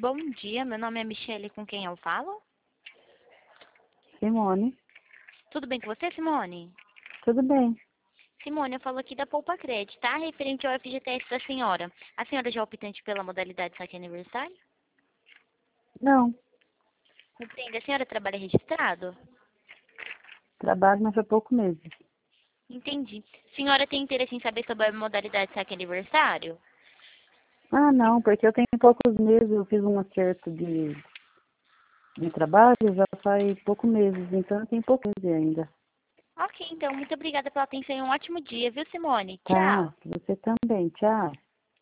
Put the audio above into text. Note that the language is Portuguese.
Bom dia, meu nome é Michele, com quem eu falo? Simone, Tudo bem com você, Simone? tudo bem? Simone, eu falo aqui da Poupa Cred, tá? Referente ao FGTS da senhora. A senhora já é optante pela modalidade saque aniversário? Não, Entende? A senhora trabalha registrado? trabalho, mas há poucos meses. Entendi. Senhora tem interesse em saber sobre a modalidade saque aniversário? Ah, não, porque eu tenho poucos meses, eu fiz um acerto de trabalho já faz poucos meses, então eu tenho poucos meses ainda. Ok, então, muito obrigada pela atenção e um ótimo dia, viu, Simone? Tchau. Tá, você também, tchau.